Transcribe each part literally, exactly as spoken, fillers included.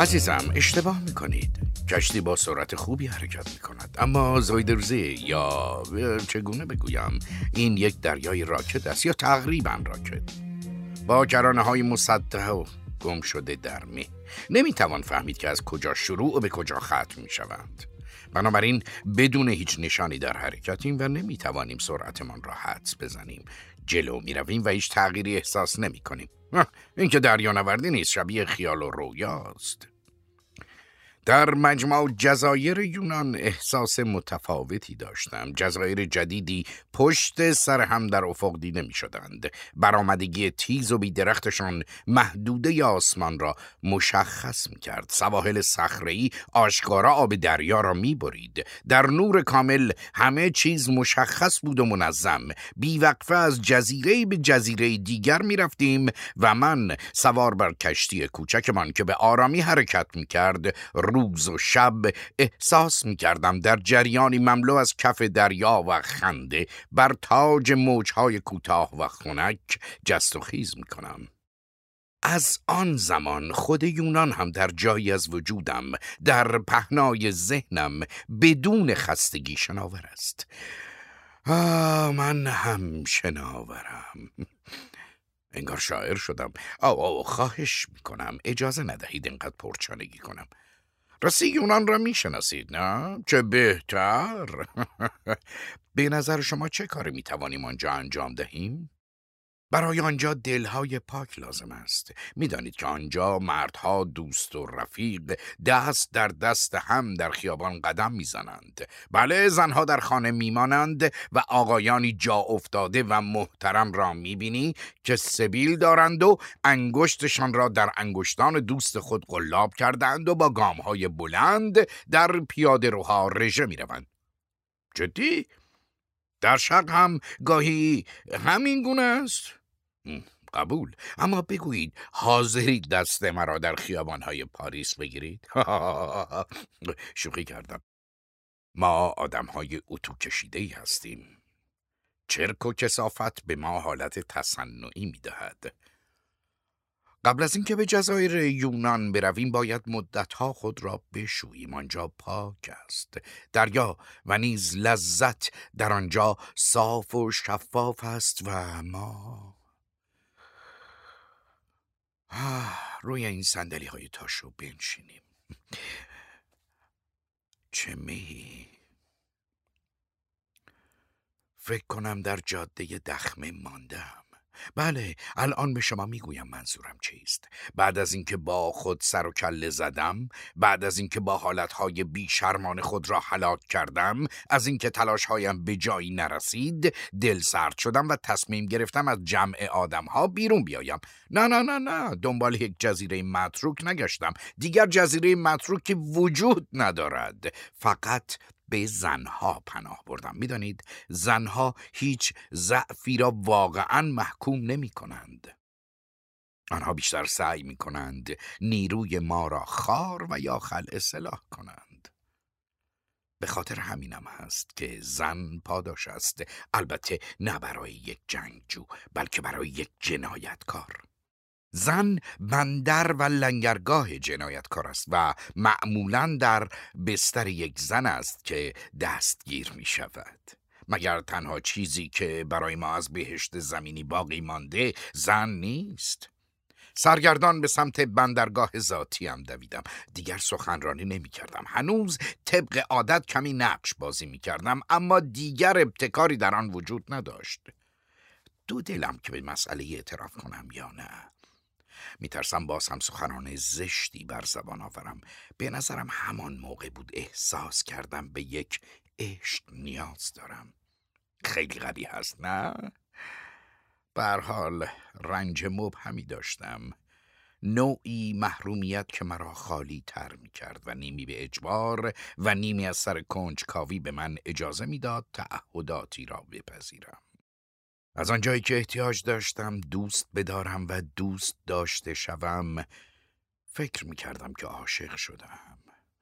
عزیزم اشتباه میکنید. کشتی با سرعت خوبی حرکت میکند، اما زایدرزی یا چگونه بگویم این یک دریای راکت است، یا تقریبا راکت، با کرانه های مسطح و گم شده در می. نمیتوان فهمید که از کجا شروع و به کجا ختم میشوند. بنابراین بدون هیچ نشانی در حرکتیم و نمیتوانیم سرعتمان را حدس بزنیم. جلو میرویم و هیچ تغییری احساس نمی کنیم. این که دریانوردی نیست، شبیه خیال و رویاست. در مجمع جزایر یونان احساس متفاوتی داشتم. جزایر جدیدی پشت سر هم در افق دیده می شدند. برآمدگی تیز و بی درختشان محدوده آسمان را مشخص می کرد. سواحل صخره‌ای آشکارا آب دریا را می برید. در نور کامل همه چیز مشخص بود و منظم. بیوقفه از جزیره به جزیره دیگر می رفتیم و من سوار بر کشتی کوچکمان که به آرامی حرکت می کرد روز و شب احساس می کردم در جریانی مملو از کف دریا و خنده بر تاج موجهای کوتاه و خنک جست و خیز می کنم. از آن زمان خود یونان هم در جایی از وجودم، در پهنای ذهنم بدون خستگی شناور است. آه من هم شناورم. انگار شاعر شدم. آه آه خواهش می کنم اجازه ندهید اینقدر پرچانگی کنم. راستی یونان را می شناسید نه؟ چه بهتر. به نظر شما چه کاری می توانیم آنجا انجام دهیم؟ برای آنجا دلهای پاک لازم است. می دانید که آنجا مردها دوست و رفیق دست در دست هم در خیابان قدم می زنند. بله، زنها در خانه می مانند و آقایانی جا افتاده و محترم را می بینی که سبیل دارند و انگشتشان را در انگشتان دوست خود قلاب کردند و با گامهای بلند در پیاده روها رژه می روند. جدی؟ در شرق هم گاهی همین گونه است؟ قبول. اما بگویید حاضرید دست مرا در خیابان‌های پاریس بگیرید؟ شوخی کردم. ما آدم‌های اتو کشیده‌ای هستیم. چرک و کثافت به ما حالت تصنعی می‌دهد. قبل از اینکه به جزایر یونان برویم باید مدتها خود را بشوییم. آنجا پاک است. دریا و نیز لذت در آنجا صاف و شفاف است و ما آه، روی این صندلی های تاشو بنشینیم. چه می فکر کنم در جاده دخمه ماندم. بله، الان به شما میگویم منظورم چیست. بعد از اینکه با خود سر و کله زدم، بعد از اینکه با حالتهای بیشرمان خود را هلاک کردم، از اینکه تلاشهایم به جایی نرسید، دل سرد شدم و تصمیم گرفتم از جمع آدمها بیرون بیایم. نه نه نه نه دنبال یک جزیره متروک نگشتم. دیگر جزیره متروکی وجود ندارد. فقط به زنها پناه بردم. میدانید زنها هیچ ضعفی را واقعا محکوم نمی کنند. آنها بیشتر سعی می کنند نیروی ما را خار و یا خلع اصلاح کنند. به خاطر همینم هست که زن پاداش است. البته نه برای یک جنگجو، بلکه برای یک جنایتکار. زن بندر و لنگرگاه جنایتکار است و معمولاً در بستر یک زن است که دستگیر می شود. مگر تنها چیزی که برای ما از بهشت زمینی باقی مانده زن نیست؟ سرگردان به سمت بندرگاه ذاتی هم دویدم. دیگر سخنرانی نمی کردم. هنوز طبق عادت کمی نقش بازی می کردم، اما دیگر ابتکاری در آن وجود نداشت. دو دلم که به مسئله اعتراف کنم یا نه. میترسم باز هم سخنان زشتی بر زبان آورم. به نظرم همان موقع بود احساس کردم به یک عشق نیاز دارم. خیلی قوی هست نه؟ به هر حال رنج مبهمی داشتم. نوعی محرومیت که مرا خالی تر می کرد و نیمی به اجبار و نیمی از سر کنجکاوی به من اجازه می داد تعهداتی را بپذیرم. از آنجایی که احتیاج داشتم دوست بدارم و دوست داشته شوم، فکر می کردم که عاشق شدم.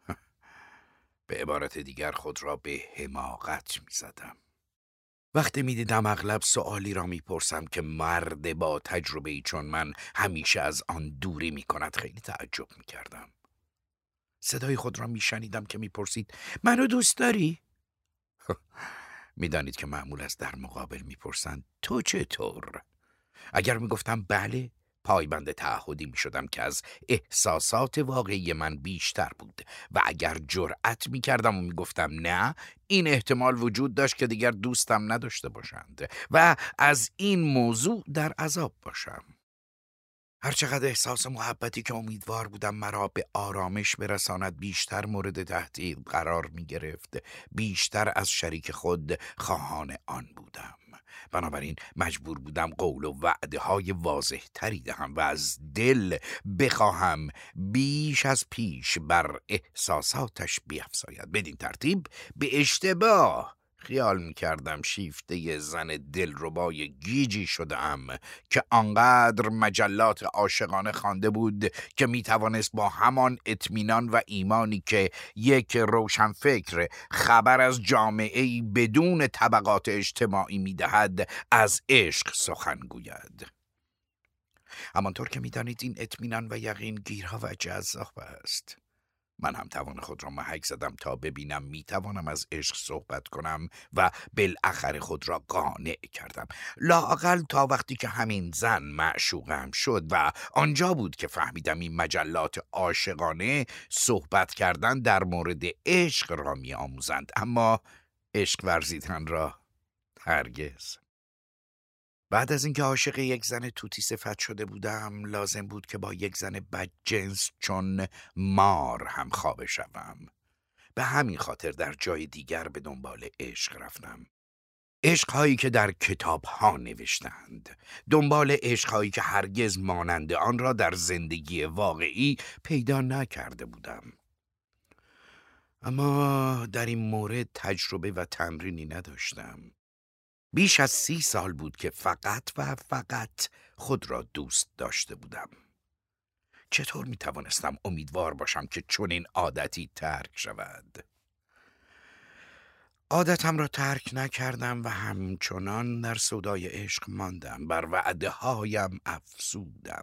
به عبارت دیگر خود را به حماقت می زدم. وقتی می دیدم اغلب سؤالی را می پرسم که مرد با تجربه‌ای چون من همیشه از آن دوری می کند، خیلی تعجب می کردم. صدای خود را میشنیدم که میپرسید منو دوست داری؟ میدانید که معمول است در مقابل میپرسند تو چطور؟ اگر میگفتم بله، پایبند تعهدی میشدم که از احساسات واقعی من بیشتر بود و اگر جرأت میکردم و میگفتم نه، این احتمال وجود داشت که دیگر دوستم نداشته باشند و از این موضوع در عذاب باشم. هرچقدر احساس محبتی که امیدوار بودم مرا به آرامش برساند بیشتر مورد تهدید قرار می گرفت، بیشتر از شریک خود خواهان آن بودم. بنابراین مجبور بودم قول و وعده های واضح تری دهم و از دل بخواهم بیش از پیش بر احساساتش بیفزاید. بدین ترتیب به اشتباه خیال میکردم شیفته زن دلربای گیجی شدم که آنقدر مجلات عاشقانه خوانده بود که میتوانست با همان اطمینان و ایمانی که یک روشنفکر خبر از جامعه‌ای بدون طبقات اجتماعی میدهد از عشق سخن گوید. همانطور که میدانید این اطمینان و یقین گیرها و جذاب است. من هم توان خود را محک زدم تا ببینم میتوانم از عشق صحبت کنم و بالاخره خود را قانع کردم، لااقل تا وقتی که همین زن معشوقم شد و آنجا بود که فهمیدم این مجلات عاشقانه صحبت کردن در مورد عشق را می آموزند، اما عشق ورزیدن را هرگز. بعد از اینکه عاشق یک زن توتی صفت شده بودم، لازم بود که با یک زن بدجنس چون مار هم خوابه شوم. به همین خاطر در جای دیگر به دنبال عشق رفتم. عشق‌هایی که در کتاب‌ها نوشتند، دنبال عشق‌هایی که هرگز مانند آن را در زندگی واقعی پیدا نکرده بودم. اما در این مورد تجربه و تمرینی نداشتم. بیش از سی سال بود که فقط و فقط خود را دوست داشته بودم. چطور می توانستم امیدوار باشم که چنین عادتی ترک شود؟ عادتم را ترک نکردم و همچنان در سودای عشق ماندم، بر وعده هایم افزودم.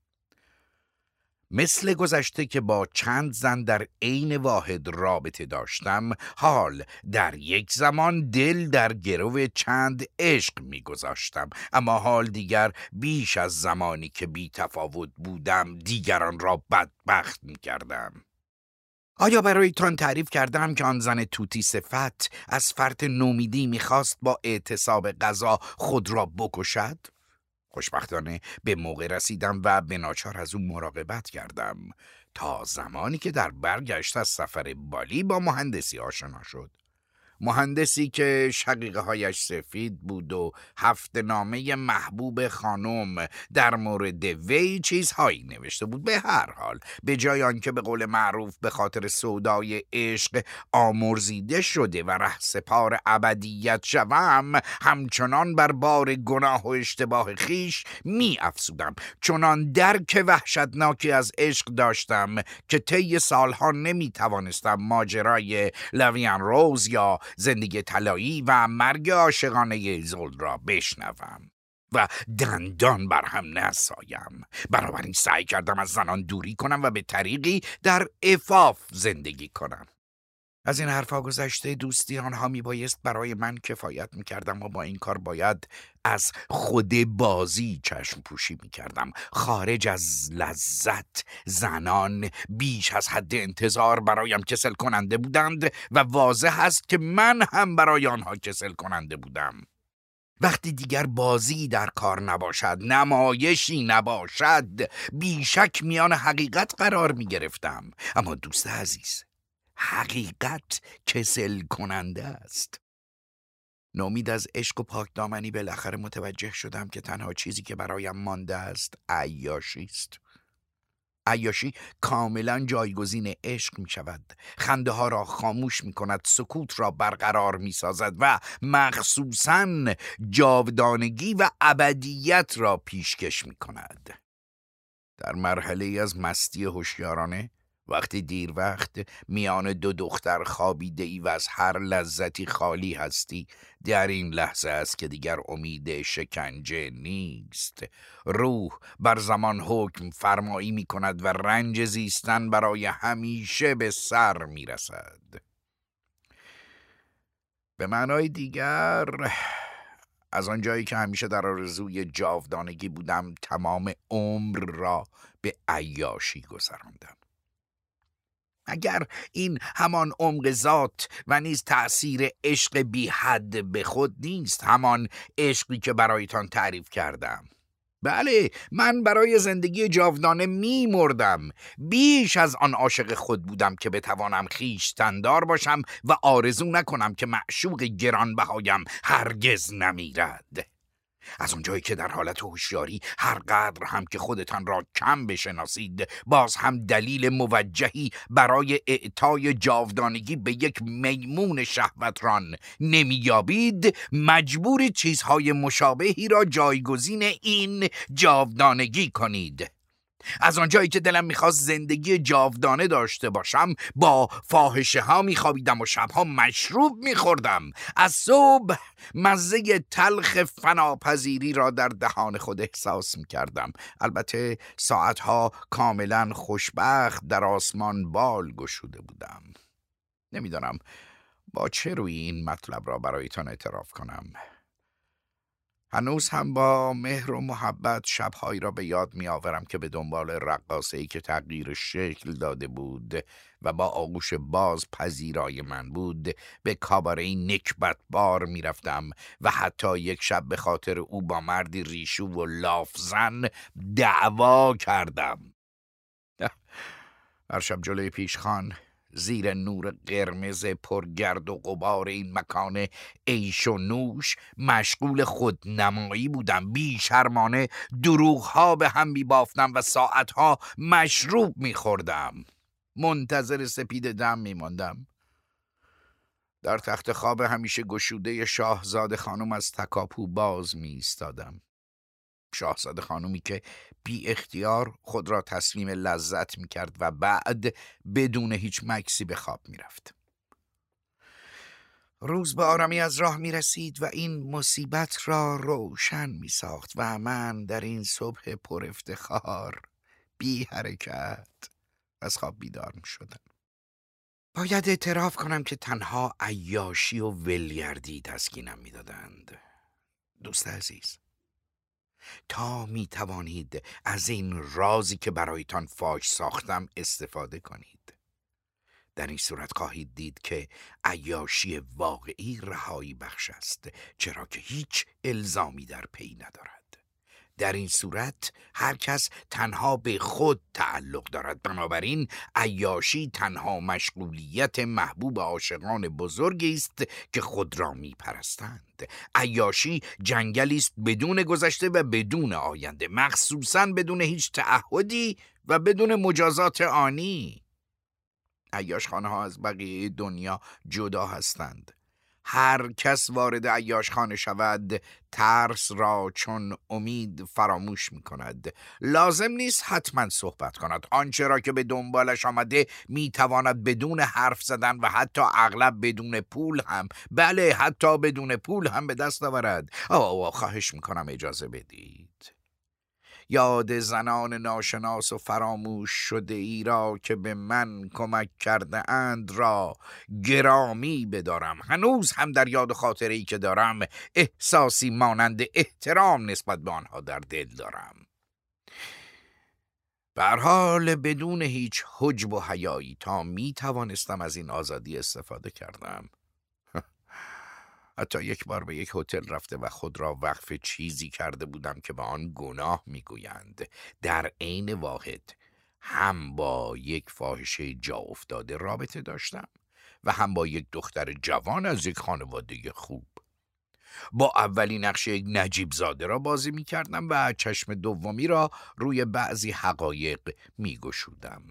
مثل گذشته که با چند زن در عین واحد رابطه داشتم، حال در یک زمان دل در گرو چند عشق می‌گذاشتم، اما حال دیگر بیش از زمانی که بی تفاوت بودم دیگران را بدبخت می‌کردم. آیا برایتان تعریف کردم که آن زن توتی صفت از فرط نومیدی می‌خواست با اعتصاب غذا خود را بکشد؟ خوشبختانه به موقع رسیدم و به ناچار از اون مراقبت کردم تا زمانی که در برگشت از سفر بالی با مهندسی آشنا شد. مهندسی که شقیقه هایش سفید بود و هفته نامه محبوب خانم در مورد وی چیزهایی نوشته بود. به هر حال به جای آنکه به قول معروف به خاطر سودای عشق آمرزیده شده و رهسپار ابدیت شوم، همچنان بر بار گناه و اشتباه خیش می افسودم. چنان درک وحشتناکی از عشق داشتم که طی سالها نمی توانستم ماجرای لویان روز یا زندگی طلایی و مرگ عاشقانه زولد را بشنوم و دندان بر هم نسایم. بنابراین سعی کردم از زنان دوری کنم و به طریقی در عفاف زندگی کنم. از این حرفا گذشته دوستی آنها می بایست برای من کفایت می کردم و با این کار باید از خود بازی چشم پوشی می کردم. خارج از لذت، زنان بیش از حد انتظار برایم کسل کننده بودند و واضح است که من هم برای آنها کسل کننده بودم. وقتی دیگر بازی در کار نباشد، نمایشی نباشد، بیشک میان حقیقت قرار می گرفتم. اما دوست عزیز، حقیقت کسل کننده است. نومید از عشق و پاکدامنی بالاخره متوجه شدم که تنها چیزی که برایم مانده است عیاشی است. عیاشی کاملا جایگزین عشق می شود. خنده ها را خاموش می کند، سکوت را برقرار می سازد و مخصوصاً جاودانگی و ابدیت را پیشکش می کند. در مرحله از مستی هوشیارانه وقتی دیر وقت میان دو دختر خوابیده ای و از هر لذتی خالی هستی، در این لحظه است که دیگر امید شکنجه نیست. روح بر زمان حکم فرمایی می کند و رنج زیستن برای همیشه به سر می رسد. به معنای دیگر، از آنجایی که همیشه در آرزوی جاودانگی بودم، تمام عمر را به عیاشی گذراندم. اگر این همان عمق ذات و نیز تأثیر عشق بی حد به خود نیست، همان عشقی که برایتان تعریف کردم. بله، من برای زندگی جاودانه می مردم. بیش از آن عاشق خود بودم که بتوانم خویشتن‌دار باشم و آرزو نکنم که معشوق گرانبهایم هرگز نمیرد. از اونجایی که در حالت هوشیاری هر قدر هم که خودتان را کم بشناسید، باز هم دلیل موجهی برای اعطای جاودانگی به یک میمون شهوتران نمیابید، مجبور چیزهای مشابهی را جایگزین این جاودانگی کنید. از آنجایی که دلم میخواست زندگی جاودانه داشته باشم، با فاحشه ها میخوابیدم و شبها مشروب میخوردم. از صبح مزه تلخ فناپذیری را در دهان خود احساس میکردم. البته ساعتها کاملا خوشبخت در آسمان بال گشوده بودم. نمیدانم با چه روی این مطلب را برایتان اعتراف کنم. هنوز هم با مهر و محبت شبهایی را به یاد می آورم که به دنبال رقاصه‌ای که تغییر شکل داده بود و با آغوش باز پذیرای من بود به کاباره نکبت بار می رفتم و حتی یک شب به خاطر او با مردی ریشو و لافزن دعوا کردم. هر شب جلوی پیشخان، زیر نور قرمز پرگرد و غبار این مکان عیش و نوش، مشغول خودنمایی بودم. بیشرمانه دروغ‌ها به هم می‌بافتم و ساعتها مشروب می‌خوردم. منتظر سپید دم می‌ماندم. در تخت خواب همیشه گشوده شاهزاده خانم از تکاپو باز می‌ایستادم. شاهزاده خانومی که بی اختیار خود را تسلیم لذت می کرد و بعد بدون هیچ مکسی به خواب می رفت. روز به آرامی از راه می رسید و این مصیبت را روشن می ساخت و من در این صبح پر افتخار بی حرکت از خواب بیدار می شدم. باید اعتراف کنم که تنها عیاشی و ولگردی تسکینم می دادند. دوست عزیز، تا می توانید از این رازی که برایتان فاش ساختم استفاده کنید. در این صورت خواهید دید که عیاشی واقعی رهایی بخش است، چرا که هیچ الزامی در پی ندارد. در این صورت هر کس تنها به خود تعلق دارد. بنابراین عیاشی تنها مشغولیت محبوب عاشقان بزرگی است که خود را می پرستند. عیاشی جنگلی است بدون گذشته و بدون آینده، مخصوصاً بدون هیچ تعهدی و بدون مجازات آنی. عیاشخانه ها از بقیه دنیا جدا هستند. هر کس وارد عیاشخانه شود ترس را چون امید فراموش می کند. لازم نیست حتما صحبت کند. آنچه را که به دنبالش آمده می تواند بدون حرف زدن و حتی اغلب بدون پول هم، بله حتی بدون پول هم به دست آورد. آه خواهش می کنم اجازه بدید. یاد زنان ناشناس و فراموش شده ای را که به من کمک کرده اند را گرامی بدارم. هنوز هم در یاد خاطره ای که دارم احساسی مانند احترام نسبت به آنها در دل دارم. به هر حال بدون هیچ حجب و حیایی تا می توانستم از این آزادی استفاده کردم. حتی یک بار به یک هتل رفته و خود را وقف چیزی کرده بودم که به آن گناه میگویند. در عین واحد هم با یک فاحشه جا افتاده رابطه داشتم و هم با یک دختر جوان از یک خانواده خوب. با اولی نقش یک نجیب زاده را بازی می کردم و چشم دومی را روی بعضی حقایق می گشودم.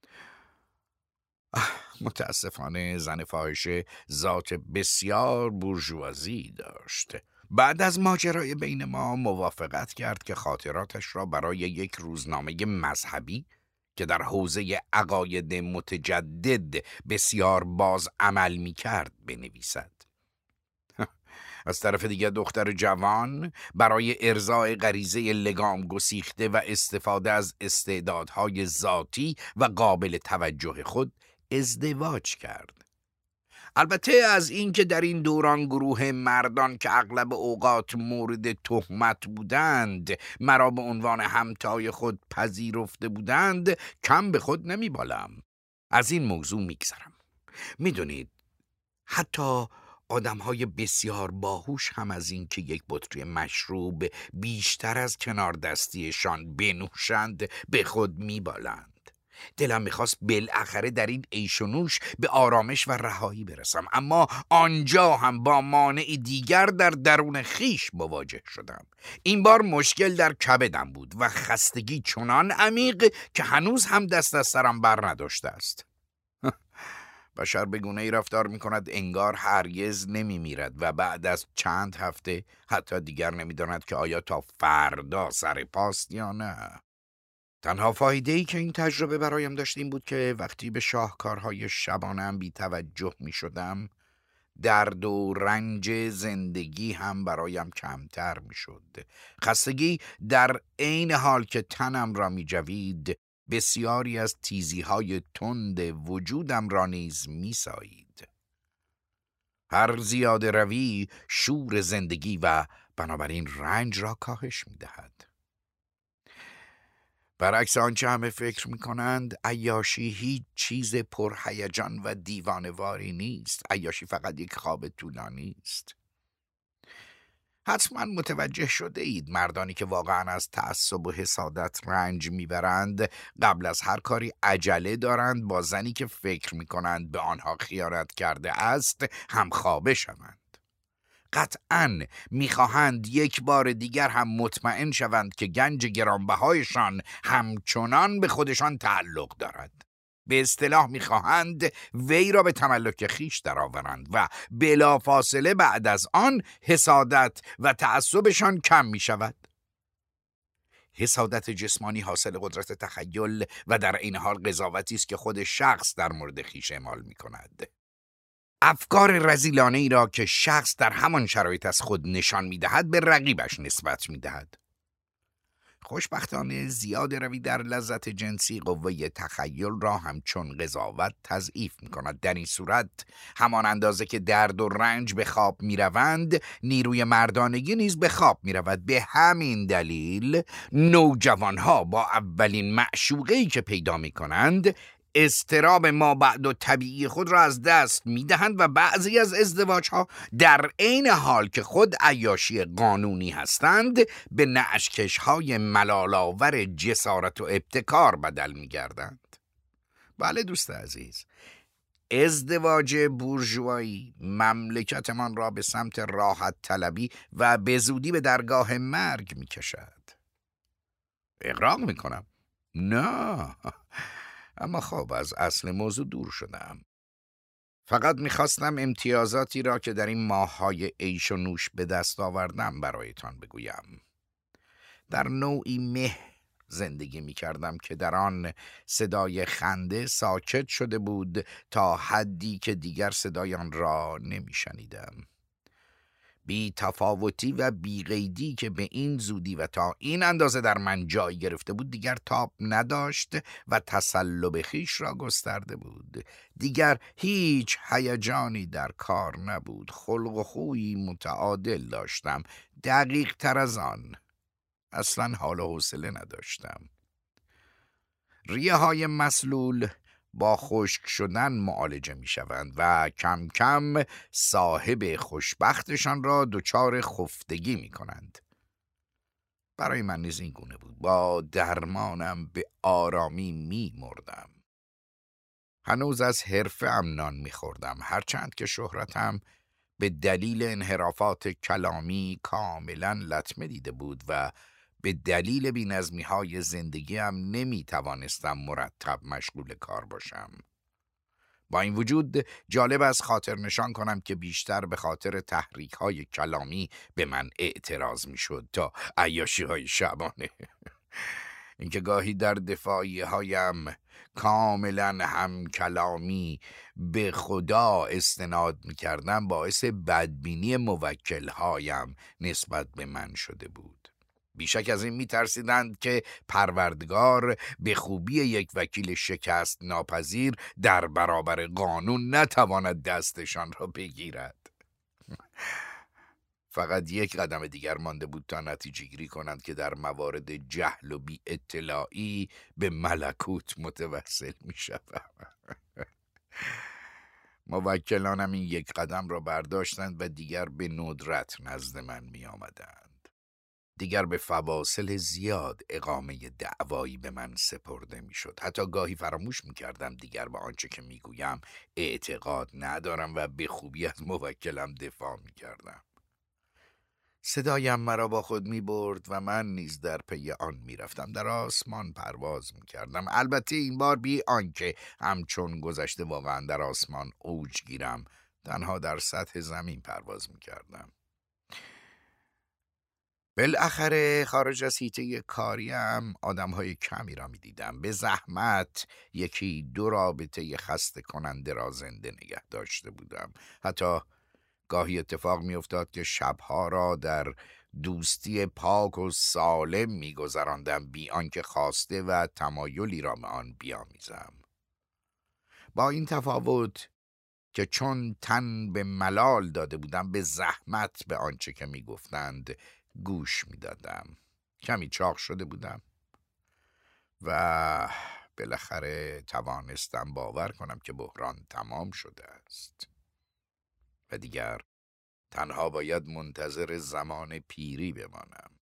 متاسفانه زن فاحشه ذات بسیار بورژوازی داشت. بعد از ماجرای بین ما موافقت کرد که خاطراتش را برای یک روزنامه مذهبی که در حوزه عقاید متجدد بسیار باز عمل می کرد بنویسد. از طرف دیگر دختر جوان برای ارضای غریزه لگام گسیخته و استفاده از استعدادهای ذاتی و قابل توجه خود ازدواج کرد. البته از این که در این دوران گروه مردان که اغلب اوقات مورد تهمت بودند مرا به عنوان همتای خود پذیرفته بودند کم به خود نمی بالم. از این موضوع میگذرم. میدونید حتی آدم‌های بسیار باهوش هم از این که یک بطری مشروب بیشتر از کنار دستیشان بنوشند به خود میبالند. دلم میخواست بالاخره در این عیش و نوش به آرامش و رهایی برسم، اما آنجا هم با مانع دیگر در درون خیش مواجه شدم. این بار مشکل در کبدم بود و خستگی چنان عمیق که هنوز هم دست از سرم بر نداشته است. بشر به گونه‌ای رفتار می‌کند انگار هرگز نمی‌میرد و بعد از چند هفته حتی دیگر نمی‌داند که آیا تا فردا سر پاست یا نه. تنها فایده‌ای که این تجربه برایم داشت این بود که وقتی به شاهکارهای شبانه‌ام بی توجه می‌شدم، درد و رنج زندگی هم برایم کمتر می‌شد. خستگی در عین حال که تنم را می‌جوید، بسیاری از تیزی‌های تند وجودم را نیز می‌سایید. هر زیاده روی شور زندگی و بنابراین رنج را کاهش می‌دهد. برعکس آنچه همه فکر می‌کنند، عیاشی هیچ چیز پرهیجان و دیوانه‌واری نیست. عیاشی فقط یک خواب طولانی است. حتما متوجه شده اید مردانی که واقعا از تعصب و حسادت رنج میبرند قبل از هر کاری عجله دارند با زنی که فکر میکنند به آنها خیانت کرده است همخوابه شوند. قطعاً میخواهند یک بار دیگر هم مطمئن شوند که گنج گرانبهایشان همچنان به خودشان تعلق دارد. به اصطلاح میخواهند وی را به تملک خیش درآورند و بلافاصله بعد از آن حسادت و تعصبشان کم میشود. حسادت جسمانی حاصل قدرت تخیل و در این حال قضاوتی است که خود شخص در مورد خیش اعمال میکند. افکار رذیلانه ای را که شخص در همان شرایط از خود نشان میدهد به رقیبش نسبت میدهد. خوشبختانه زیاده روی در لذت جنسی قوه تخیل را همچون قضاوت تضعیف می کند. در این صورت همان اندازه که درد و رنج به خواب می روند، نیروی مردانگی نیز به خواب می رود. به همین دلیل نوجوانها با اولین معشوقه‌ای که پیدا می کنند اضطراب ما بعد و طبیعی خود را از دست می دهند و بعضی از ازدواجها در عین حال که خود عیاشی قانونی هستند به نعشکش‌های ملال‌آور جسارت و ابتکار بدل می گردند. بله دوست عزیز، ازدواج بورژوایی مملکتمان را به سمت راحت طلبی و به زودی به درگاه مرگ می کشد. اغراق می کنم؟ نه، اما خب از اصل موضوع دور شدم. فقط میخواستم امتیازاتی را که در این ماه‌های عیش و نوش به دست آوردم برایتان بگویم. در نوعی مه زندگی میکردم که در آن صدای خنده ساکت شده بود تا حدی که دیگر صدای آن را نمیشنیدم. بی تفاوتی و بی قیدی که به این زودی و تا این اندازه در من جای گرفته بود دیگر تاب نداشت و تسلب خیش را گسترده بود. دیگر هیچ هیجانی در کار نبود. خلق و خویی متعادل داشتم. دقیق تر از آن اصلا حال و حوصله نداشتم. ریه های مسلول با خشک شدن معالجه می شوند و کم کم صاحب خوشبختشان را دچار خفتگی می کنند. برای من نیز این گونه بود. با درمانم به آرامی می مردم. هنوز از حرفه ام نان می خوردم، هرچند که شهرتم به دلیل انحرافات کلامی کاملا لطمه دیده بود و به دلیل بی‌نظمی های زندگی هم نمی توانستم مرتب مشغول کار باشم. با این وجود جالب است خاطر نشان کنم که بیشتر به خاطر تحریک های کلامی به من اعتراض می شد تا عیاشی های شبانه. اینکه گاهی در دفاعی هایم کاملا هم کلامی به خدا استناد می کردم باعث بدبینی موکل هایم نسبت به من شده بود. بیشک از این می ترسیدند که پروردگار به خوبی یک وکیل شکست ناپذیر در برابر قانون نتواند دستشان را بگیرد. فقط یک قدم دیگر مانده بود تا نتیجه گیری کنند که در موارد جهل و بی اطلاعی به ملکوت متوسل می شود. موکلانم این یک قدم را برداشتند و دیگر به ندرت نزد من می آمدند. دیگر به فواصل زیاد اقامه دعوایی به من سپرده می شد. حتی گاهی فراموش می کردم دیگر به آنچه که می گویم اعتقاد ندارم و به خوبی از موکلم دفاع می کردم. صدایم مرا با خود می برد و من نیز در پی آن می رفتم. در آسمان پرواز می کردم. البته این بار بی آنکه همچون گذشته واقعا در آسمان اوج گیرم، تنها در سطح زمین پرواز می کردم. بالاخره خارج از حیطه کاریم آدم‌های کمی را می دیدم. به زحمت یکی دو رابطه خسته کننده را زنده نگه داشته بودم. حتی گاهی اتفاق می افتاد که شبها را در دوستی پاک و سالم می گذراندم بی آنکه خواسته و تمایلی را به آن بیامیزم. با این تفاوت که چون تن به ملال داده بودم به زحمت به آنچه که می گفتند گوش می دادم. کمی چاق شده بودم و بالاخره توانستم باور کنم که بحران تمام شده است و دیگر تنها باید منتظر زمان پیری بمانم.